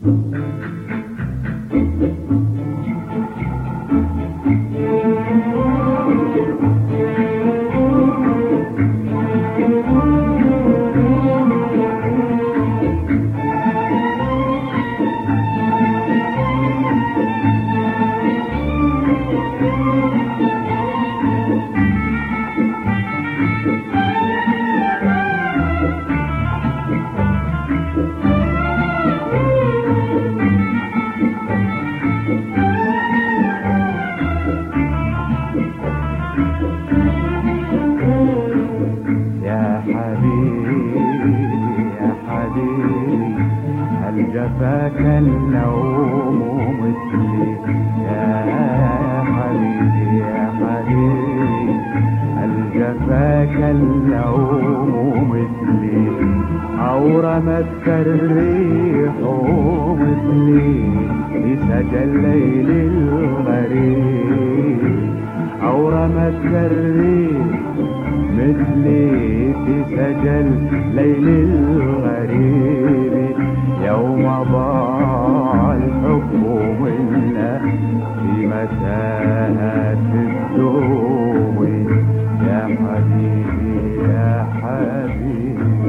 جفاك النوم مثلي يا حبيبي يا حبيبي، هل جفاك النوم مثلي أو رمتك الريح مثلي في سجى الليل الغريب، أو رمتك الريح مثلي في سجى الليل الغريب، يوم ضاع الحب منا في متاهات الدوم يا حبيبي يا حبيبي.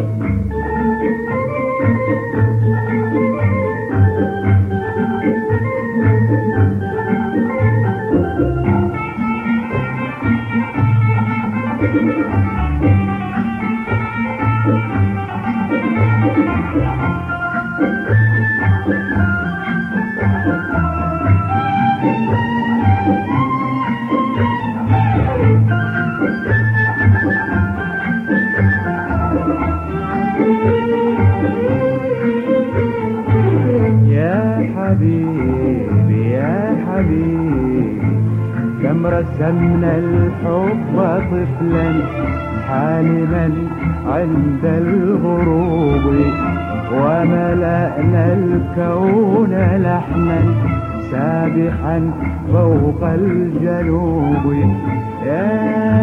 حبيبي يا حبيبي، كم رسمنا الحب طفلا حالما عند الغروب، وملأنا الكون لحنا سابحا فوق الجنوب يا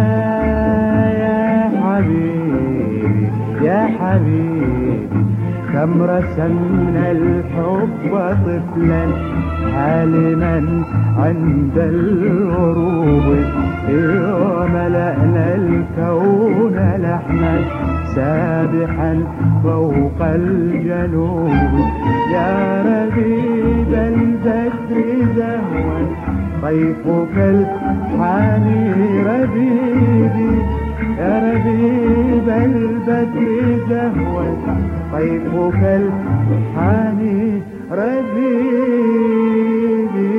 حبيبي يا حبيبي، كم رسمنا الحب طفلا حالما عند الغروب، وملأنا الكون لحنا سابحا فوق الجنوب، يا ربيب البدر زهوا طيفك الحامي ربيبي، يا ربيب البدر زهوا طيفك الحامي ربيبي.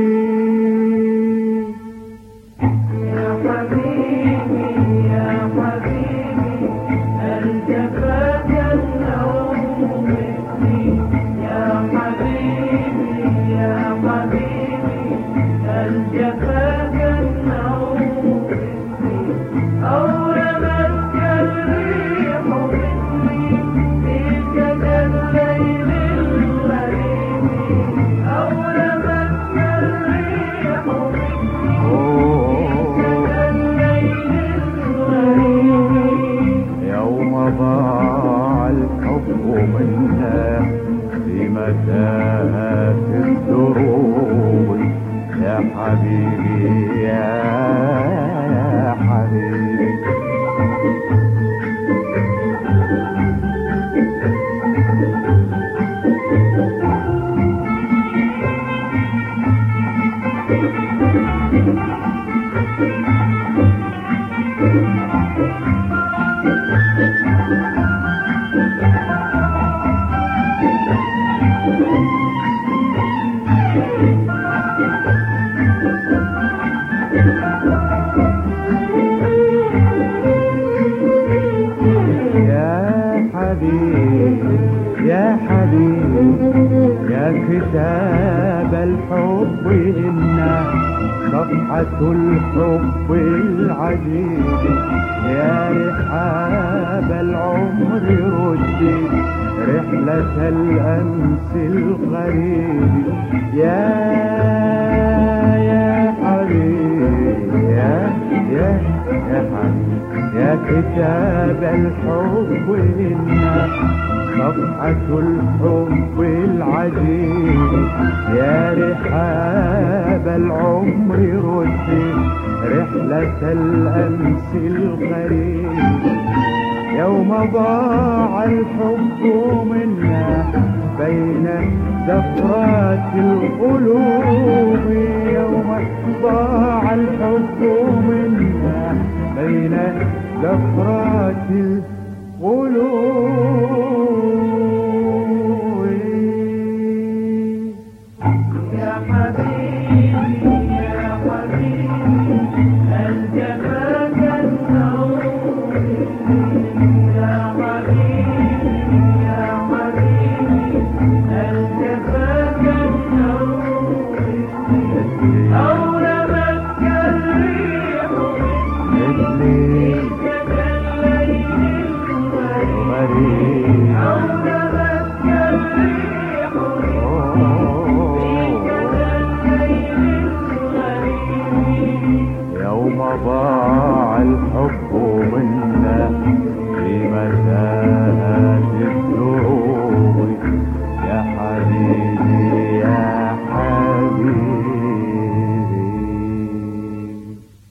يا حبيبي يا حبيبي، هل جفاك النوم مثلي يا حبيبي يا حبيبي، هل جفاك النوم مثلي أو رمتك الريح مثلي في سجى الليل الغريب، أو رمتك الريح مثلي في سجى الليل الغريب، يوم ضاع الحب منا في متاهات الدروب يا حبيبي يا حبيبي. يا حبيبي يا كتاب الحب إنا صفحة الحب العجيب، يا رحاب العمر ردي رحلة الأمس الغريب، يا حبيبي يا حبيبي يا كتاب الحب إنا صفحة الحب العجيب يا رحاب العمر ردي رحلة الأمس الغريب يوم ضاع الحب منا بين زفرات القلوب يوم ضاع الحب منا بين زفرات القلوب يا حبيبي يا حبيبي هل جفاك النوم يا حبيبي يا حبيبي هل جفاك النوم أو رمتك الريح مثلي كالليل غريب أو رمتك الريح يوم ضاع